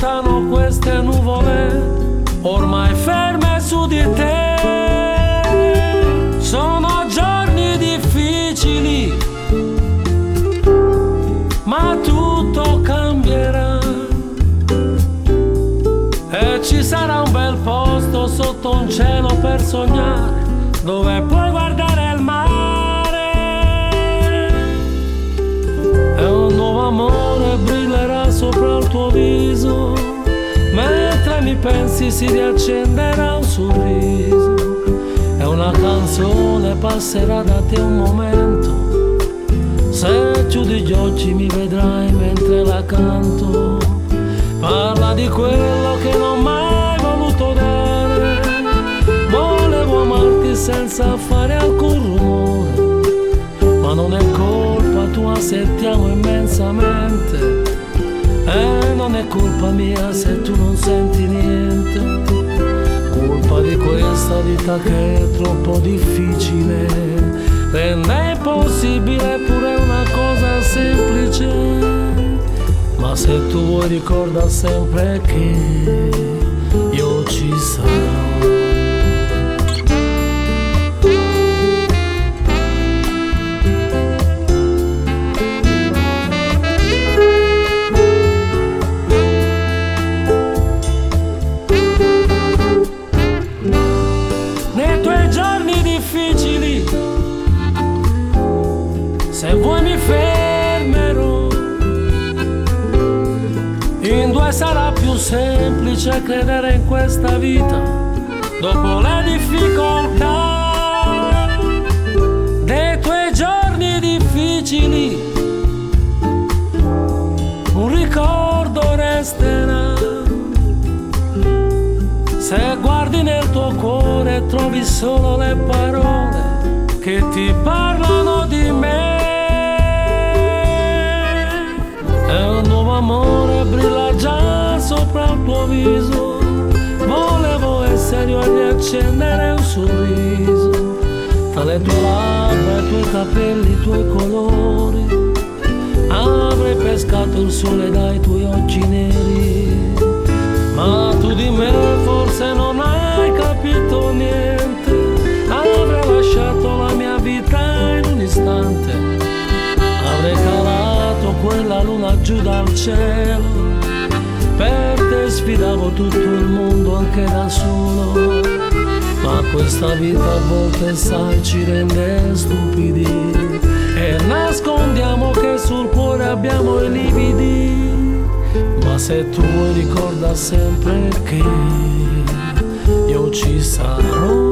portano queste nuvole ormai ferme su di te. Sono giorni difficili, ma tutto cambierà e ci sarà un bel posto sotto un cielo per sognare, dove puoi guardare il mare e un nuovo amore brillerà sopra il tuo viso. Mentre mi pensi si riaccenderà un sorriso e una canzone passerà da te un momento. Se chiudi gli occhi mi vedrai mentre la canto. Parla di quello che non ho mai voluto dare. Volevo amarti senza fare alcun rumore, ma non è colpa tua se ti amo immensamente. E non è colpa mia se tu non senti niente. Colpa di questa vita che è troppo difficile, rende impossibile pure una cosa semplice. Ma se tu vuoi ricorda sempre che io ci sarò. Se vuoi mi fermerò, in due sarà più semplice credere in questa vita. Dopo le difficoltà dei tuoi giorni difficili, un ricordo resterà. Se guardi nel tuo cuore trovi solo le parole che ti parlano di me. E un nuovo amore brilla già sopra il tuo viso. Volevo essere io a riaccendere un sorriso tra le tue labbra, i tuoi capelli, i tuoi colori. Avrei pescato il sole dai tuoi occhi neri, ma tu di me forse non hai capito niente. Avrei lasciato la mia vita in un istante, avrei calato quella luna giù dal cielo. Per te sfidavo tutto il mondo anche da solo, ma questa vita a volte sai ci rende stupidi e nascondiamo che sul cuore abbiamo i lividi. Ma se tu vuoi ricorda sempre che io ci sarò.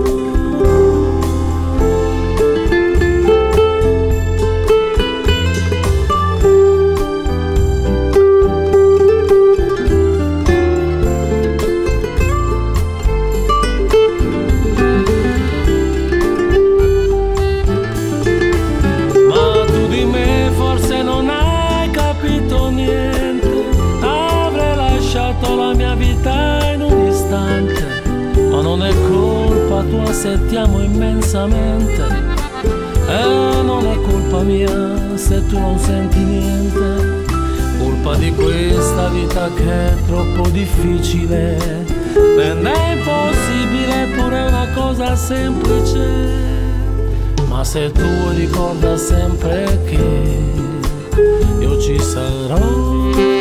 La mia vita in un istante, ma non è colpa tua se ti amo immensamente. E non è colpa mia se tu non senti niente. Colpa di questa vita che è troppo difficile, rende impossibile pure una cosa semplice. Ma se tu ricorda sempre che io ci sarò.